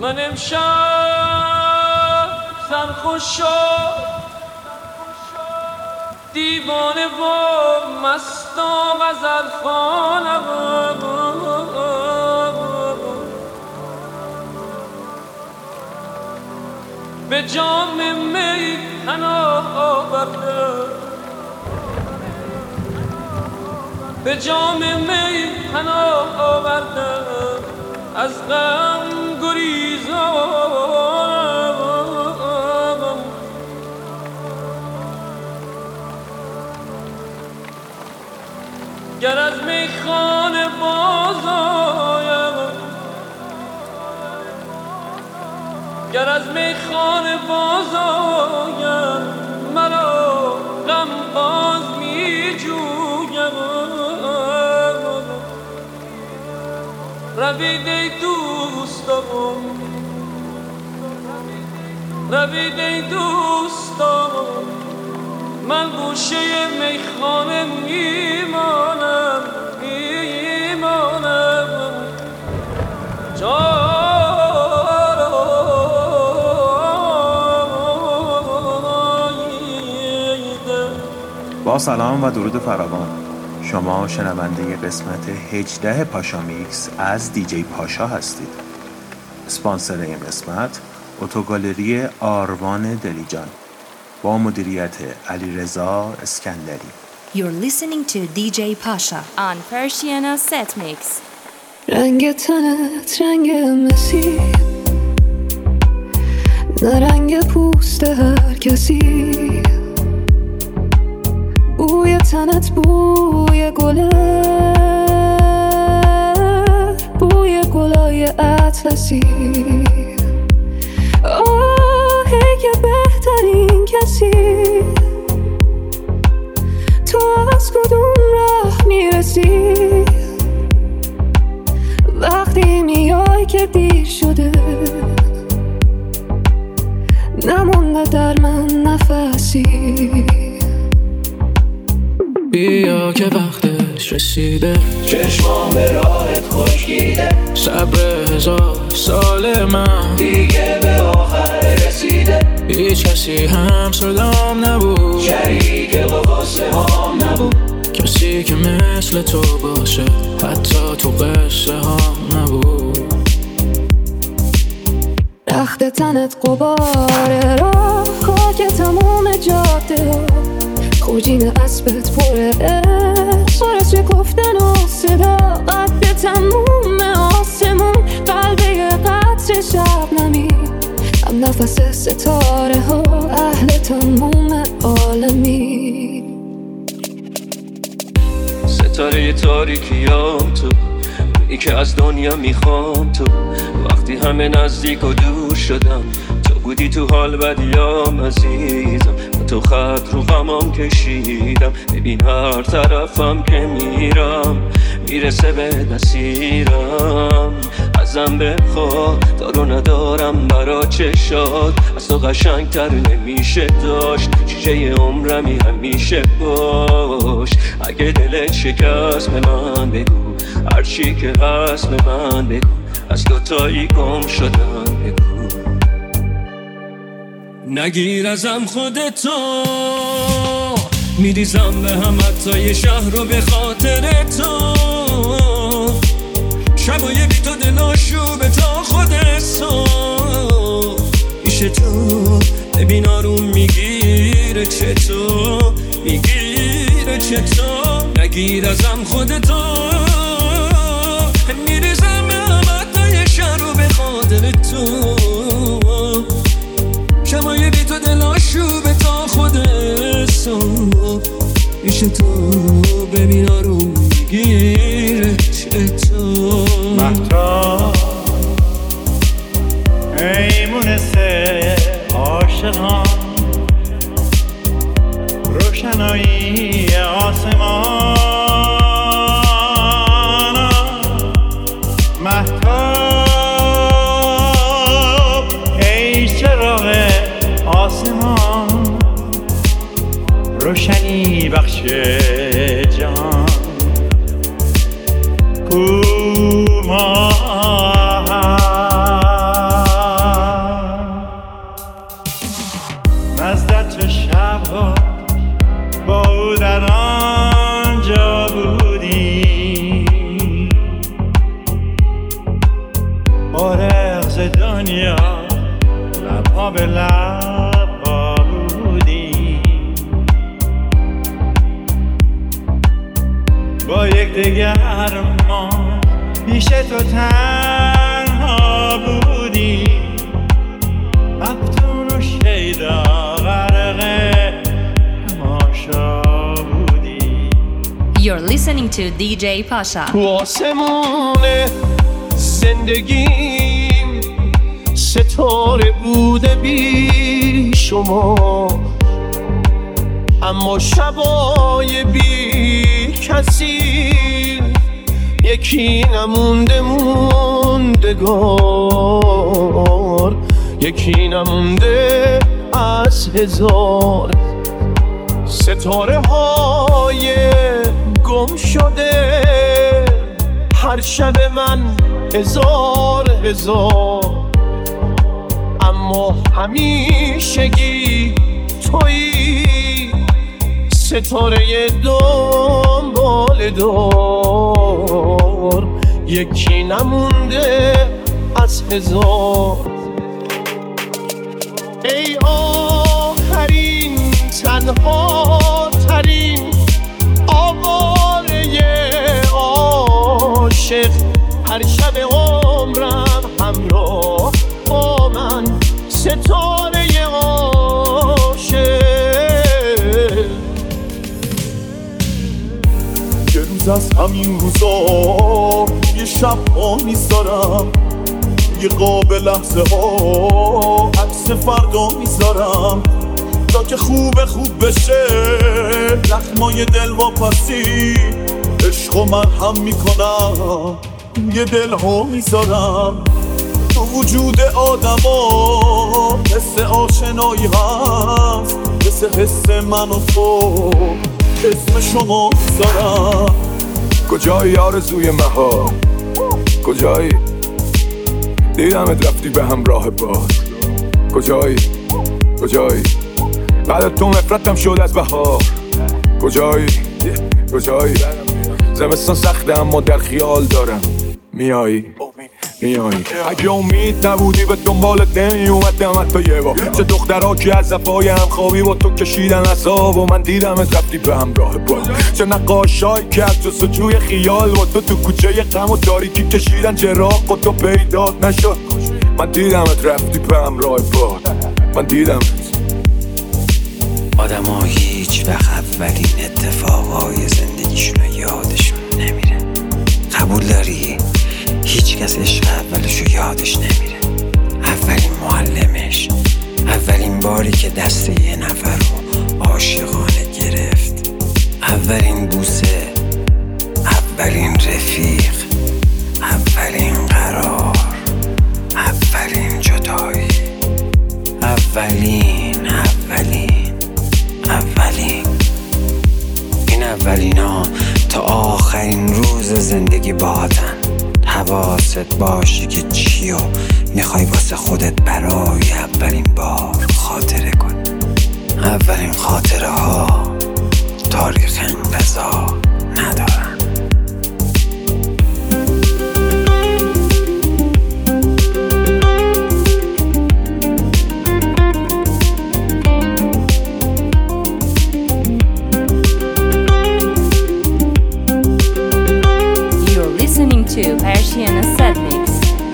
من امشب سرخوش شد دیوانه و مست و غزل خوانم به جام می پناه آورده به جام می پناه آورده از غم گریزانم گر از میخانه باز آیم گر از میخانه باز آیم مرا غم باز می جویم روید ای دوستان روید ای دوستان من گوشه میخانه میمانم با سلام و درود فراوان. شما شنونده قسمت 18 پاشا میکس از دیجی پاشا هستید. اسپانسر این قسمت اتوگالری آروان دلیجان با مدیریت علیرضا اسکندری. You're listening to DJ Pasha on Persiana Set Mix. رنگ تنت رنگ مسی نه رنگ پوست هر کسی بوی تنت بوی گله بوی گلای اطلسی که بهترین کسی تو از کدوم راه میرسی وقتی میای که دیر شده نمونده در من نفسی بیا که وقتش رسیده چشمام به راهت خشکیده صبر 1000 سال من دیگه به آخر رسیده هیچ کسی هم صدام نبود شریک قصه هام نبود کسی که مثل تو باشه حتی تو قصه هام نبود رخت تنت قباره راه خاک تموم جاده خوجین اسبت پره سرش گفتن و صدا قد تموم آسمون قلبه قطر شبنمی هم نفس ستاره ها اهل تموم عالمی ستاره تاریکیام تو ای که از دنیا میخوام تو وقتی همه نزدیک و دور شدم تو بودی تو حال بدیام عزیزم تو خط رو غمام کشیدم ببین هر طرفم که میرم میرسه به دستیرم ازم بخوا دارو ندارم برا چشات از تو قشنگتر نمیشه داشت شیشه عمرمی همیشه باش اگه دلت شکست به من بگو هرچی که هست به من بگو از دوتایی گم شدم بگو نگیر ازم خودتو میریزم به هم حتی یه شهر رو به خاطر تو شبای بی تو دلاشوبه تا خود صبح پیش تو ببین آروم میگیره چطور میگیره چطور نگیر ازم خودتو میریزم به هم حتی یه شهر رو به خاطر تو شبای بی تو دلاشوبه تا خود صبح پیش تو ببین آروم میگیره چطور مهتاب ای مونس عاشقان روشنایی آسمان مهتاب ای چراغ آسمان روشنی بخش جهان کوما یکدیگر ما پیش تو تنها بودی مفتون و شیدا غرق تماشا بودی. You're listening to DJ Pasha. تو آسمون زندگیم ستاره بوده بی شما، اما شبای بی کسی یکی نمونده موندگار، یکی نمونده از هزار ستاره های گم شده. هر شب من هزار اما همیشگی تویی ستاره دنبال دار، یکی نمونده از هزار. ای آخرین تنها ترین آواره عاشق، هر شب عمرم همراه با من ستاره عاشق. یه روز از همین روزا یه شب ها میذارم، یه قاب لحظه ها عکس فردا میذارم تا که خوب بشه زخمای دل واپسی عشق و مرهم میکنم، یه دل ها میذارم تو وجود آدم ها. حس آشنایی هست مثل حس من و تو، اسم شما میذارم. کجایی آرزوی مها، کجایی دیدمت رفتی به همراه باد، کجایی بعد تو نفرتم شد از بهار، کجایی زمستان سخته اما در خیال دارم میایی. اگه امید نبودی به دنبالت نمیومدم حتی یه بار. چه دخترها که از صفای همخوابی با تو کشیدن عذاب و من دیدمت رفتی به همراه باد. چه نقاشایی که از جستجوی خیال با تو کوچه غم و تاریکی کشیدن چراغ و تو پیدات نشد. من دیدمت رفتی به همراه باد، من دیدمت. آدم ها هیچ وقت اولین اتفاقای زندگیشون یادشون نمیره. قبول داری؟ هیچ کس عشق اولشو یادش نمیره. اولین معلمش، اولین باری که دست یه نفر رو عاشقانه گرفت، اولین بوسه، اولین رفیق، اولین قرار، اولین جدایی، اولین این اولینا تا آخرین روز زندگی باهاتن. حواست باشه که چیو میخوای واسه خودت برای اولین بار خاطره کنی. اولین خاطره ها تاریخ انقضا ندارن. To Persian Set Mix.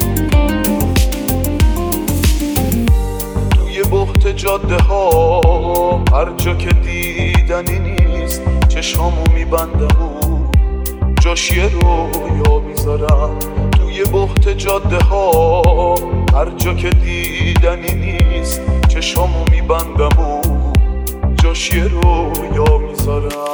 توی بحت جاده ها هر جا که دیدنی نیست چشامو میبندم و جاش یه رویا میذارم. توی بحت جاده ها هر جا که دیدنی نیست چشامو میبندم و جاش یه رویا میذارم.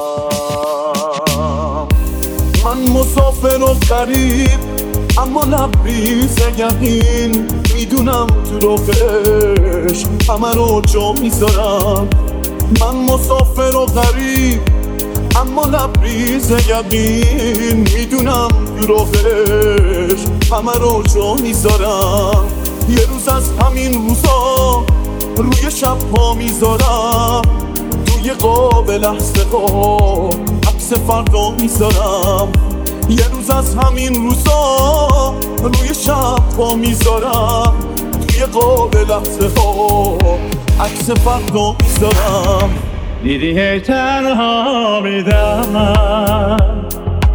من مسافر و غریب اما لبریز یقین میدونم تو روحش همه رو جا میذارم. من مسافر و غریب اما لبریز یقین میدونم تو روحش همه رو جا میذارم. یه روز از همین روزا روی شب ها میذارم، توی قاب لحظه ها عکس فردا میذارم. یه روز از همین روزا روی شب ها میذارم، توی قاب لحظه ها عکس فردا میذارم. دیدی هی تنها میدم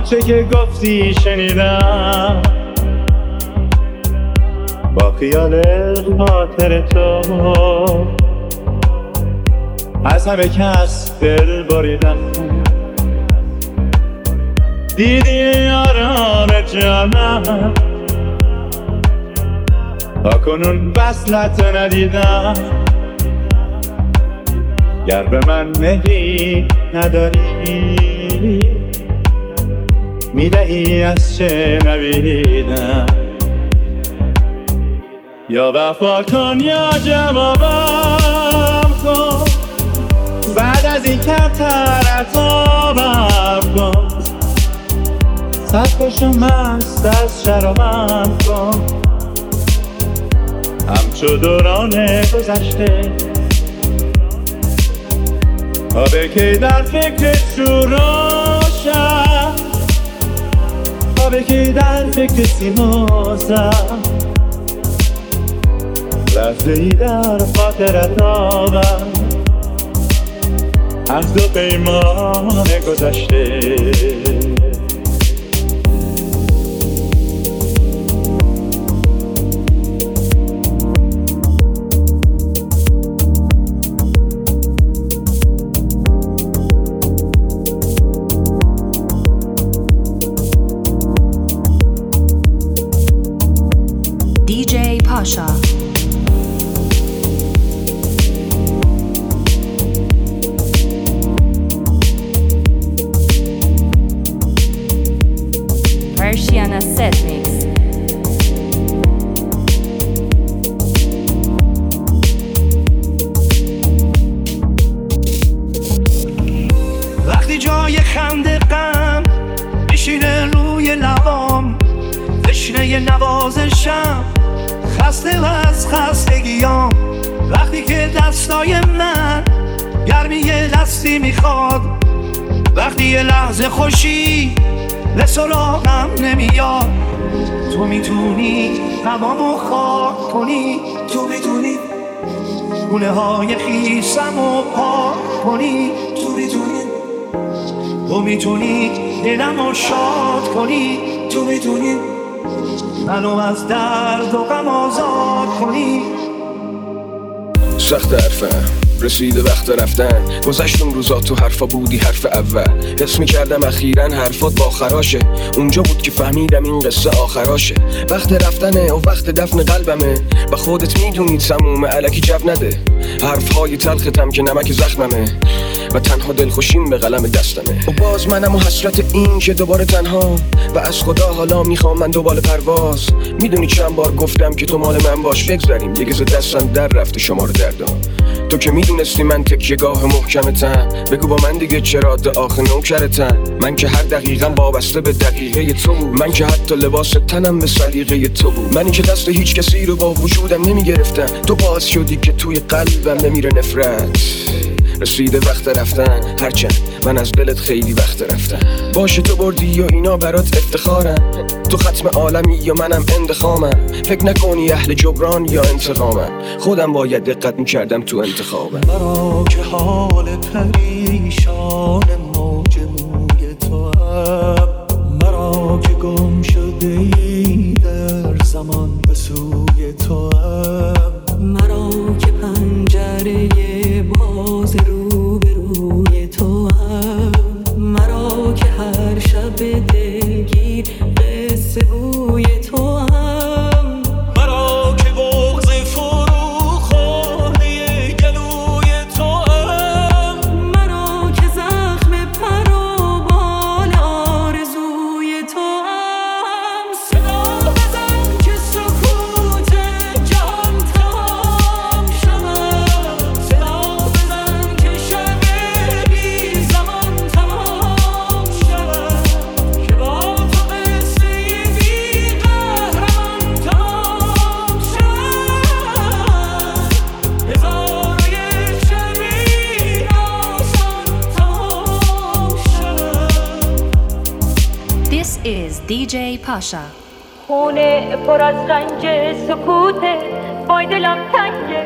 آنچه که گفتی شنیدم، با خیال خاطر تو از همه کس دل بریدم. دیدی یاران جانم، تا کنون وصلت ندیدم. گر به من مهری نداری، میدهی از چه نویدم. یا وفا کن یا جوابم کن، بعد از این کمتر عطابم کن. سرخوش و مست از شرابم کن، همچو دوران گذشته. تا به کی در فکر شوراشم، تا به کی در فکر سیمازم. لحظه ای در خاطرت آبم، عهد و پیمان گذشته. DJ Pasha. Persiana Set Mix. وقتی جای خنده غم بشینه روی لبام، تشنه نوازشم، خسته از خستگیام. وقتی که دستای من گرمی دستی میخواد، وقتی یه لحظه خوشی به سراغم نمیاد. تو میتونی غمامو خاک کنی، تو میتونی گونه های خیسمو پاک کنی، تو میتونی، تو میتونی دلمو شاد کنی، تو میتونی منو از درد و غم آزاد کنی. سخت حرفم رسیده وقت رفتن، گذشتم روزا تو حرفا بودی حرف اول. حس میکردم اخیراً حرفات با خراشه، اونجا بود که فهمیدم این قصه آخراشه. وقت رفتنه و وقت دفن قلبمه، با خودت میدونی سمومه، الکی جو نده. حرفهای تلختم که نمک زخممه و تنها دلخوشیم به قلم دستمه. و باز منم و حسرت این که دوباره تنها، و از خدا حالا میخوام من دوباره پرواز. میدونی چند بار گفتم که تو مال من باش، بگذاریم دیگه ز دستم در رفته شمار دردام. تو که میدونستی من تکیه‌گاه محکمتم، بگو با من دیگه چرا آخ نوکرتم. من که هر دقیقم وابسته به دقیقه تو بود، من که حتی لباس تنم به سلیقه تو بود. منی که دست هیچ کسی رو با وجودم نمیگرفتم، تو باعث شدی که توی قلبم نمیره نفرت. رسیده وقت رفتن، هرچند من از دلت خیلی وقت رفتم. باشه تو بردی و اینا برات افتخارم، تو ختم عالمی یا منم اندخامم. فکر نکنی اهل جبران یا انتقامم، خودم باید دقت میکردم تو انتخابم. مرا که حال پریشان موج موی تو هم، مرا که گم شده ای در زمان به سوی تو هم، مرا که پنجره باز رو به روی تو هم، مرا که هر شب دلگیر قصه بوی تو هم، مرا که بغض فرو خورده گلوی تو هم، مرا که زخم پر و بال آرزوی تو هم. صدا بزن که سکوت جان تمام شود، صدا بزن که شب بی زمان تمام شود، که با تو قصه بی قهرمان تمام شود. هزار و یک شبی آسان تمام شود. This is DJ Pasha. خونه پر از رنج سکوته، وای دلم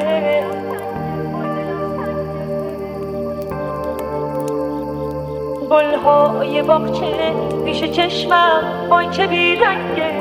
تنگه. گلهای باغچه پیش چشمم وای چه بیرنگه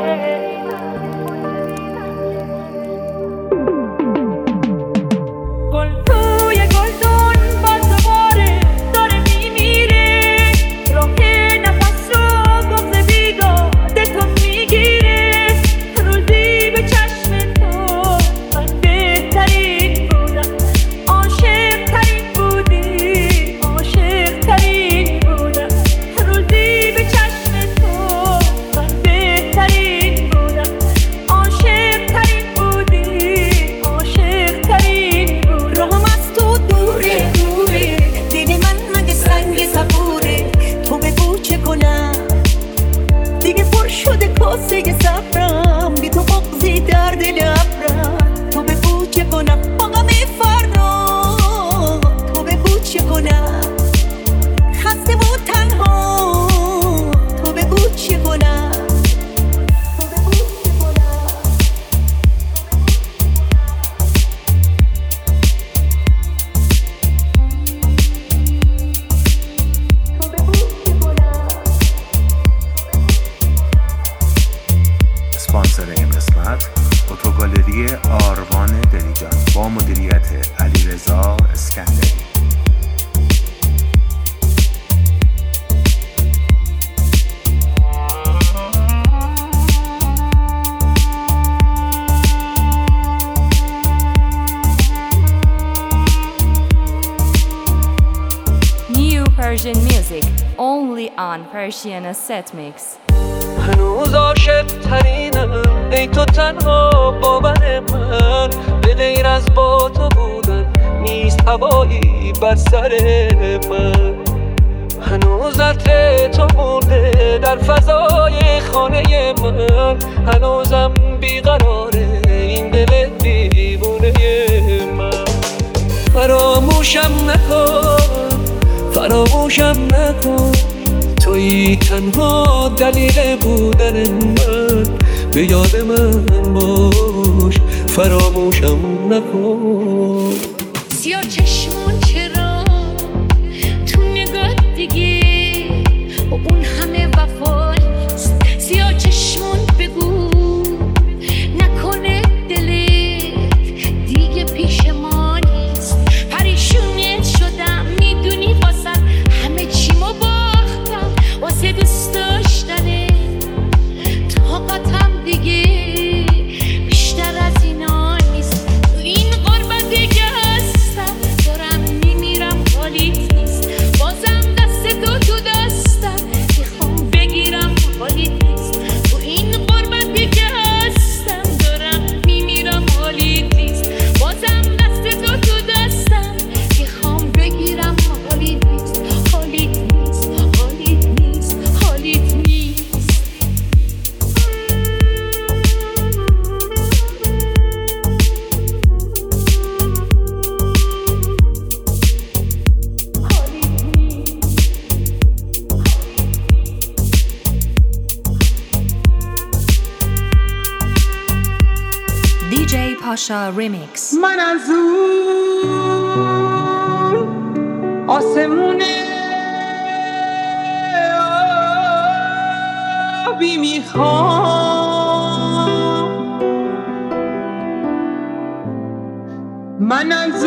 گل توی گلدون باز دوباره داره میمیره راه نفس رو بغض بیداده تو میگیره روزی به چشم تو من بهترین بودم عاشق ترین بودی عاشق ترین بودم روزی به چشم تو من بهترین بودم عاشق ترین بودی عاشق ترین بود راهم از تو دوره دوره دل من مگه سنگ صبوره تو بگو چه کنم دیگه پر شده کاسه صبرم بی تو بغضی در دل ابرم تو بگو چه کنم با غم فردا تو بگو چه کنم خسته بود تنها تو بگو چه کنم اسپانسر این قسمت اتوگالری آروان دلیجان با مدیریت علیرضا اسکندری. New Persian music only on Persian Set Mix. هنوز عاشق ترینم ای تو تنها باور من به غیر از با تو بودن نیست هوایی بر سر من هنوز عطر تو مونده در فضای خانه من هنوزم بیقراره این دل دیوونه من فراموشم نکن فراموشم نکن تویی تنها دلیل بودن من به یاد من باش فراموشم نکن سیاه چشمون چرا تو نگاه دیگه و اون همه وفا نیست سیاه چشمون بگو نکنه دلت دیگه پیش ما نیست پریشونیت شدم میدونی واسه همه چیمو باختم واسه دوست داشتنه طاقتم دیگه بیشتر از اینا نیست تو این غربت دیگه هستم دارم میمیرم حالیت نیست بازم دست تو دستم میخوام بگیرم حالیت نیست تو این غربت دیگه هستم دارم میمیرم حالیت نیست بازم دست تو دستم میخوام بگیرم حالیت نیست حالیت نیست حالیت نیست حالیت نیست DJ Pasha Remix. من از اون آسمون آبی میخوام من از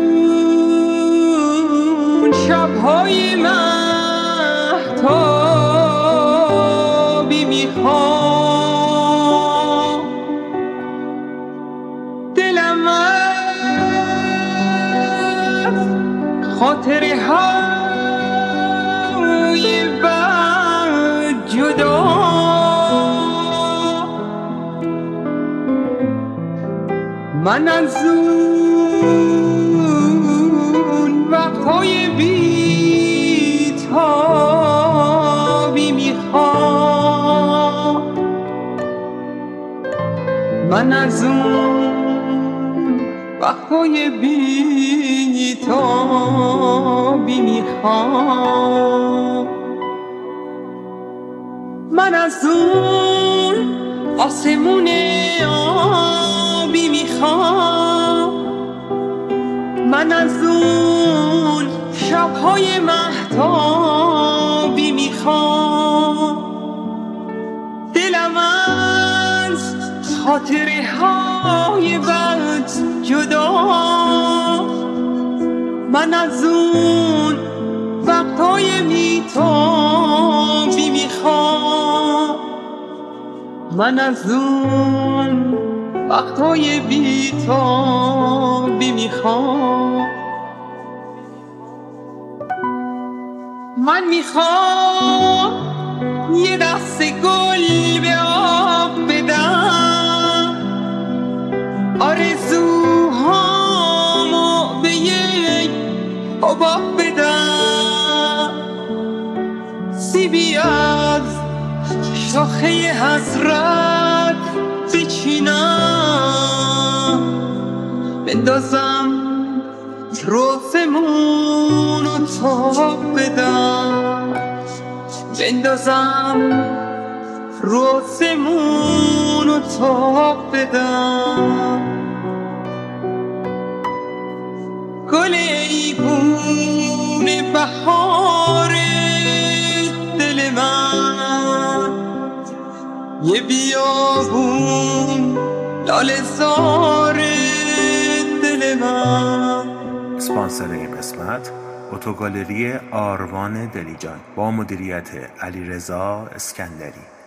اون شبهای مهتابی میخوام دلم از خاطره های بد جدا من از اون وقتهای بی‌تابی میخوام من از اون وقتهای بی‌تابی میخوام من از اون آسمون آبی میخوام من از اون شبهای مهتاب خاطره های بد جدا. من از اون وقتای بی‌تابی میخوام، من از اون وقتای بی‌تابی میخوام. من میخوام یه دست گل به آب بدم، آرزوهامو به یک حباب بدم، سیبی از شاخه حسرت بچینم، بندازم روزمونو تاب بدم، بندازم روزمونو تاب بدم. گل ایبون بهار دل من، یه بیابون لاله زار دل من. اسپانسر این قسمت اتوگالری آروان دلیجان با مدیریت علیرضا اسکندری.